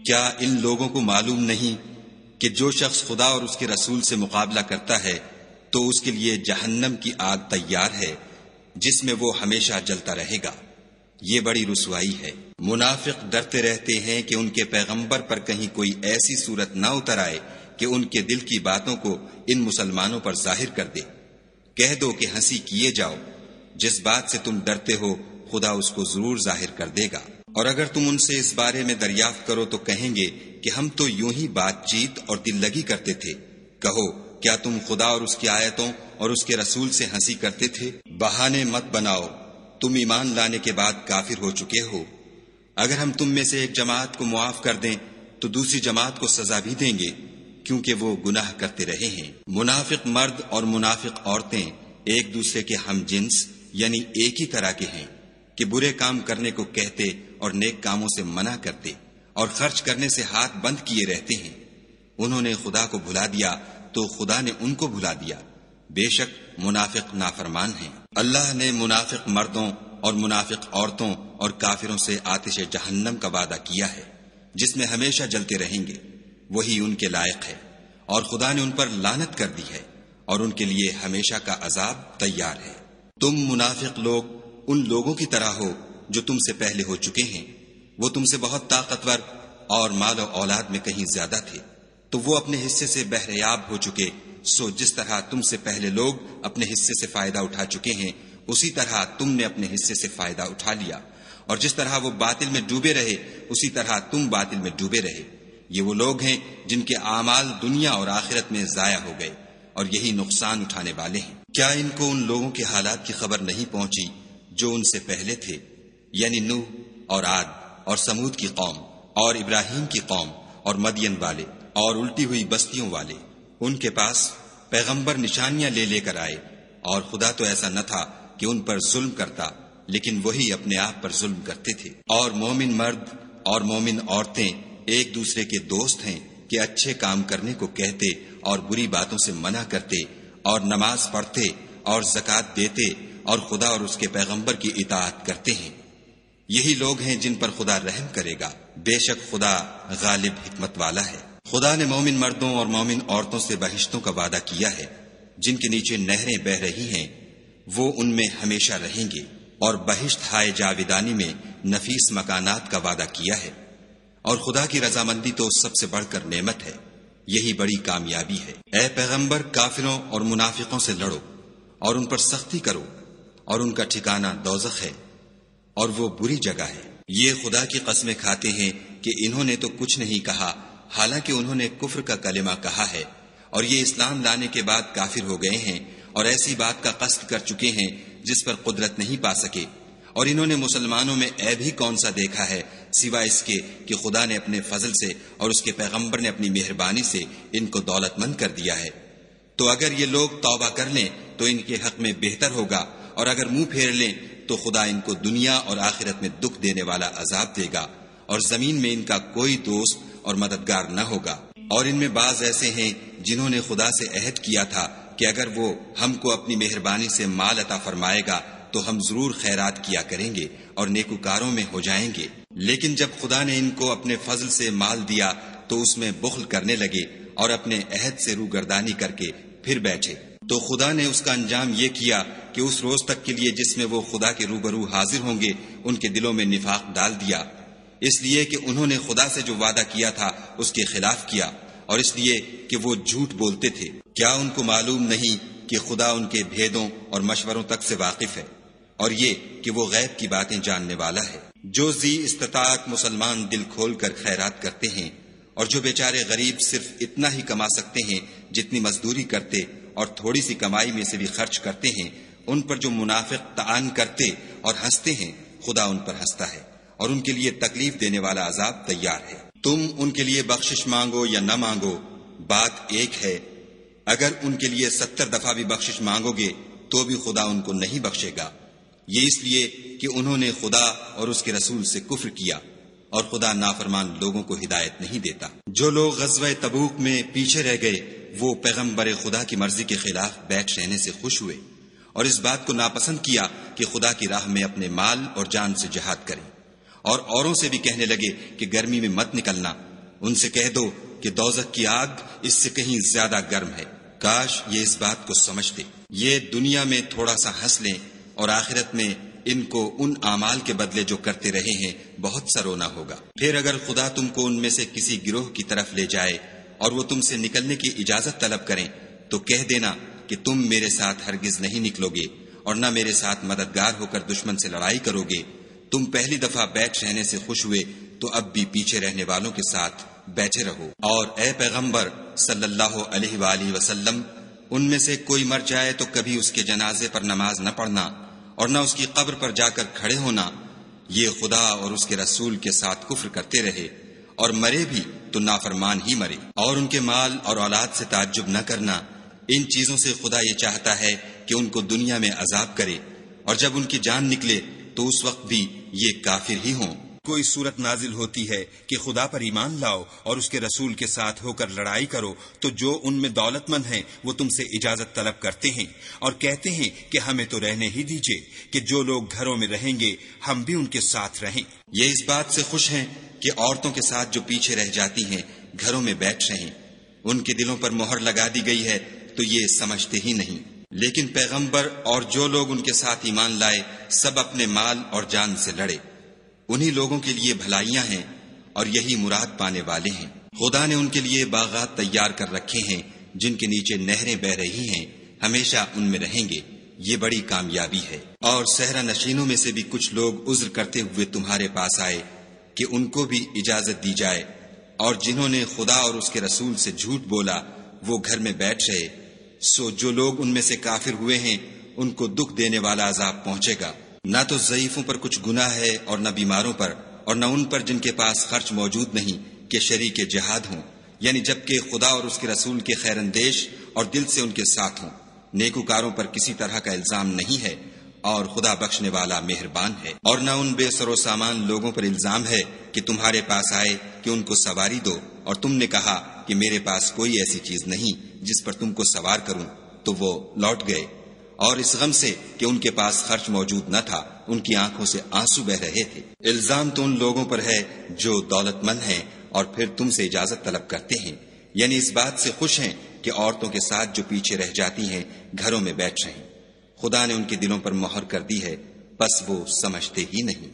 کیا ان لوگوں کو معلوم نہیں کہ جو شخص خدا اور اس کے رسول سے مقابلہ کرتا ہے تو اس کے لیے جہنم کی آگ تیار ہے جس میں وہ ہمیشہ جلتا رہے گا، یہ بڑی رسوائی ہے۔ منافق ڈرتے رہتے ہیں کہ ان کے پیغمبر پر کہیں کوئی ایسی صورت نہ اتر آئے کہ ان کے دل کی باتوں کو ان مسلمانوں پر ظاہر کر دے۔ کہہ دو کہ ہنسی کیے جاؤ، جس بات سے تم ڈرتے ہو خدا اس کو ضرور ظاہر کر دے گا۔ اور اگر تم ان سے اس بارے میں دریافت کرو تو کہیں گے کہ ہم تو یوں ہی بات چیت اور دل لگی کرتے تھے۔ کہو کیا تم خدا اور اس کی آیتوں اور اس کے رسول سے ہنسی کرتے تھے؟ بہانے مت بناؤ، تم ایمان لانے کے بعد کافر ہو چکے ہو۔ اگر ہم تم میں سے ایک جماعت کو معاف کر دیں تو دوسری جماعت کو سزا بھی دیں گے، کیونکہ وہ گناہ کرتے رہے ہیں۔ منافق مرد اور منافق عورتیں ایک دوسرے کے ہم جنس یعنی ایک ہی طرح کے ہیں کہ برے کام کرنے کو کہتے اور نیک کاموں سے منع کرتے اور خرچ کرنے سے ہاتھ بند کیے رہتے ہیں۔ انہوں نے خدا کو بھلا دیا تو خدا نے ان کو بھلا دیا، بے شک منافق نافرمان ہیں۔ اللہ نے منافق مردوں اور منافق عورتوں اور کافروں سے آتش جہنم کا وعدہ کیا ہے جس میں ہمیشہ جلتے رہیں گے، وہی ان کے لائق ہے، اور خدا نے ان پر لعنت کر دی ہے اور ان کے لیے ہمیشہ کا عذاب تیار ہے۔ تم منافق لوگ ان لوگوں کی طرح ہو جو تم سے پہلے ہو چکے ہیں، وہ تم سے بہت طاقتور اور مال و اولاد میں کہیں زیادہ تھے، تو وہ اپنے حصے سے بہریاب ہو چکے۔ سو جس طرح تم سے پہلے لوگ اپنے حصے سے فائدہ اٹھا چکے ہیں، اسی طرح تم نے اپنے حصے سے فائدہ اٹھا لیا، اور جس طرح وہ باطل میں ڈوبے رہے اسی طرح تم باطل میں ڈوبے رہے۔ یہ وہ لوگ ہیں جن کے اعمال دنیا اور آخرت میں ضائع ہو گئے، اور یہی نقصان اٹھانے والے ہیں۔ کیا ان کو ان لوگوں کے حالات کی خبر نہیں پہنچی جو ان سے پہلے تھے، یعنی نوح اور عاد اور سمود کی قوم اور ابراہیم کی قوم اور مدین والے اور الٹی ہوئی بستیوں والے؟ ان کے پاس پیغمبر نشانیاں لے لے کر آئے، اور خدا تو ایسا نہ تھا کہ ان پر ظلم کرتا، لیکن وہی اپنے آپ پر ظلم کرتے تھے۔ اور مومن مرد اور مومن عورتیں ایک دوسرے کے دوست ہیں کہ اچھے کام کرنے کو کہتے اور بری باتوں سے منع کرتے اور نماز پڑھتے اور زکوٰۃ دیتے اور خدا اور اس کے پیغمبر کی اطاعت کرتے ہیں۔ یہی لوگ ہیں جن پر خدا رحم کرے گا، بے شک خدا غالب حکمت والا ہے۔ خدا نے مومن مردوں اور مومن عورتوں سے بہشتوں کا وعدہ کیا ہے جن کے نیچے نہریں بہہ رہی ہیں، وہ ان میں ہمیشہ رہیں گے، اور بہشت ہائے جاویدانی میں نفیس مکانات کا وعدہ کیا ہے۔ اور خدا کی رضامندی تو سب سے بڑھ کر نعمت ہے، یہی بڑی کامیابی ہے۔ اے پیغمبر، کافروں اور منافقوں سے لڑو اور ان پر سختی کرو، اور ان کا ٹھکانہ دوزخ ہے اور وہ بری جگہ ہے۔ یہ خدا کی قسمیں کھاتے ہیں کہ انہوں نے تو کچھ نہیں کہا، حالانکہ انہوں نے کفر کا کلمہ کہا ہے، اور یہ اسلام لانے کے بعد کافر ہو گئے ہیں اور ایسی بات کا قصد کر چکے ہیں جس پر قدرت نہیں پا سکے۔ اور انہوں نے مسلمانوں میں عیب ہی کون سا دیکھا ہے سوائے اس کے کہ خدا نے اپنے فضل سے اور اس کے پیغمبر نے اپنی مہربانی سے ان کو دولت مند کر دیا ہے۔ تو اگر یہ لوگ توبہ کر لیں تو ان کے حق میں بہتر ہوگا، اور اگر منہ پھیر لیں تو خدا ان کو دنیا اور آخرت میں دکھ دینے والا عذاب دے گا، اور زمین میں ان کا کوئی دوست اور مددگار نہ ہوگا۔ اور ان میں بعض ایسے ہیں جنہوں نے خدا سے عہد کیا تھا کہ اگر وہ ہم کو اپنی مہربانی سے مال عطا فرمائے گا تو ہم ضرور خیرات کیا کریں گے اور نیکوکاروں میں ہو جائیں گے، لیکن جب خدا نے ان کو اپنے فضل سے مال دیا تو اس میں بخل کرنے لگے اور اپنے عہد سے روگردانی کر کے پھر بیٹھے۔ تو خدا نے اس کا انجام یہ کیا کہ اس روز تک کے لیے جس میں وہ خدا کے روبرو حاضر ہوں گے ان کے دلوں میں نفاق ڈال دیا، اس لیے کہ انہوں نے خدا سے جو وعدہ کیا تھا اس کے خلاف کیا، اور اس لیے کہ وہ جھوٹ بولتے تھے۔ کیا ان کو معلوم نہیں کہ خدا ان کے بھیدوں اور مشوروں تک سے واقف ہے، اور یہ کہ وہ غیب کی باتیں جاننے والا ہے؟ جو ذی استطاعت مسلمان دل کھول کر خیرات کرتے ہیں، اور جو بیچارے غریب صرف اتنا ہی کما سکتے ہیں جتنی مزدوری کرتے اور تھوڑی سی کمائی میں سے بھی خرچ کرتے ہیں، ان پر جو منافق طعن کرتے اور ہنستے ہیں، خدا ان پر ہنستا ہے اور ان کے لیے تکلیف دینے والا عذاب تیار ہے۔ تم ان کے لیے بخشش مانگو یا نہ مانگو، بات ایک ہے۔ اگر ان کے لیے 70 دفعہ بھی بخشش مانگو گے تو بھی خدا ان کو نہیں بخشے گا، یہ اس لیے کہ انہوں نے خدا اور اس کے رسول سے کفر کیا، اور خدا نافرمان لوگوں کو ہدایت نہیں دیتا۔ جو لوگ غزوہ تبوک میں پیچھے رہ گئے وہ پیغمبر خدا کی مرضی کے خلاف بیٹھ رہنے سے خوش ہوئے، اور اس بات کو ناپسند کیا کہ خدا کی راہ میں اپنے مال اور جان سے جہاد کریں، اور اوروں سے بھی کہنے لگے کہ گرمی میں مت نکلنا، ان سے کہہ دو کہ دوزخ کی آگ اس سے کہیں زیادہ گرم ہے۔ کاش یہ اس بات کو سمجھتے۔ یہ دنیا میں تھوڑا سا ہنس لیں اور آخرت میں ان کو ان اعمال کے بدلے جو کرتے رہے ہیں بہت سا رونا ہوگا۔ پھر اگر خدا تم کو ان میں سے کسی گروہ کی طرف لے جائے اور وہ تم سے نکلنے کی اجازت طلب کریں تو کہہ دینا کہ تم میرے ساتھ ہرگز نہیں نکلو گے اور نہ میرے ساتھ مددگار ہو کر دشمن سے لڑائی کرو گے۔ تم پہلی دفعہ بیٹھ رہنے سے خوش ہوئے تو اب بھی پیچھے رہنے والوں کے ساتھ بیٹھے رہو۔ اور اے پیغمبر صلی اللہ علیہ وآلہ وسلم، ان میں سے کوئی مر جائے تو کبھی اس کے جنازے پر نماز نہ پڑھنا اور نہ اس کی قبر پر جا کر کھڑے ہونا۔ یہ خدا اور اس کے رسول کے ساتھ کفر کرتے رہے اور مرے بھی تو نافرمان ہی مرے۔ اور ان کے مال اور اولاد سے تعجب نہ کرنا، ان چیزوں سے خدا یہ چاہتا ہے کہ ان کو دنیا میں عذاب کرے، اور جب ان کی جان نکلے تو اس وقت بھی یہ کافر ہی ہوں۔ کوئی صورت نازل ہوتی ہے کہ خدا پر ایمان لاؤ اور اس کے رسول کے ساتھ ہو کر لڑائی کرو تو جو ان میں دولت مند ہیں وہ تم سے اجازت طلب کرتے ہیں اور کہتے ہیں کہ ہمیں تو رہنے ہی دیجئے کہ جو لوگ گھروں میں رہیں گے ہم بھی ان کے ساتھ رہیں۔ یہ اس بات سے خوش ہیں کہ عورتوں کے ساتھ جو پیچھے رہ جاتی ہیں گھروں میں بیٹھ رہیں۔ ان کے دلوں پر مہر لگا دی گئی ہے تو یہ سمجھتے ہی نہیں۔ لیکن پیغمبر اور جو لوگ ان کے ساتھ ایمان لائے سب اپنے مال اور جان سے لڑے۔ انہی لوگوں کے لیے بھلائیاں ہیں اور یہی مراد پانے والے ہیں۔ خدا نے ان کے لیے باغات تیار کر رکھے ہیں جن کے نیچے نہریں بہ رہی ہیں، ہمیشہ ان میں رہیں گے، یہ بڑی کامیابی ہے۔ اور صحرا نشینوں میں سے بھی کچھ لوگ عذر کرتے ہوئے تمہارے پاس آئے کہ ان کو بھی اجازت دی جائے، اور جنہوں نے خدا اور اس کے رسول سے جھوٹ بولا وہ گھر میں بیٹھ رہے۔ سو جو لوگ ان میں سے کافر ہوئے ہیں ان کو دکھ دینے والا عذاب پہنچے گا۔ نہ تو ضعیفوں پر کچھ گناہ ہے اور نہ بیماروں پر اور نہ ان پر جن کے پاس خرچ موجود نہیں کہ شریک جہاد ہوں، یعنی جبکہ خدا اور اس کے رسول کے خیر اندیش اور دل سے ان کے ساتھ ہوں۔ نیکوکاروں پر کسی طرح کا الزام نہیں ہے اور خدا بخشنے والا مہربان ہے۔ اور نہ ان بے سر و سامان لوگوں پر الزام ہے کہ تمہارے پاس آئے کہ ان کو سواری دو اور تم نے کہا کہ میرے پاس کوئی ایسی چیز نہیں جس پر تم کو سوار کروں، تو وہ لوٹ گئے، اور اس غم سے کہ ان کے پاس خرچ موجود نہ تھا ان کی آنکھوں سے آنسو بہ رہے تھے۔ الزام تو ان لوگوں پر ہے جو دولت مند ہیں اور پھر تم سے اجازت طلب کرتے ہیں، یعنی اس بات سے خوش ہیں کہ عورتوں کے ساتھ جو پیچھے رہ جاتی ہیں گھروں میں بیٹھ رہیں۔ خدا نے ان کے دلوں پر مہر کر دی ہے، بس وہ سمجھتے ہی نہیں۔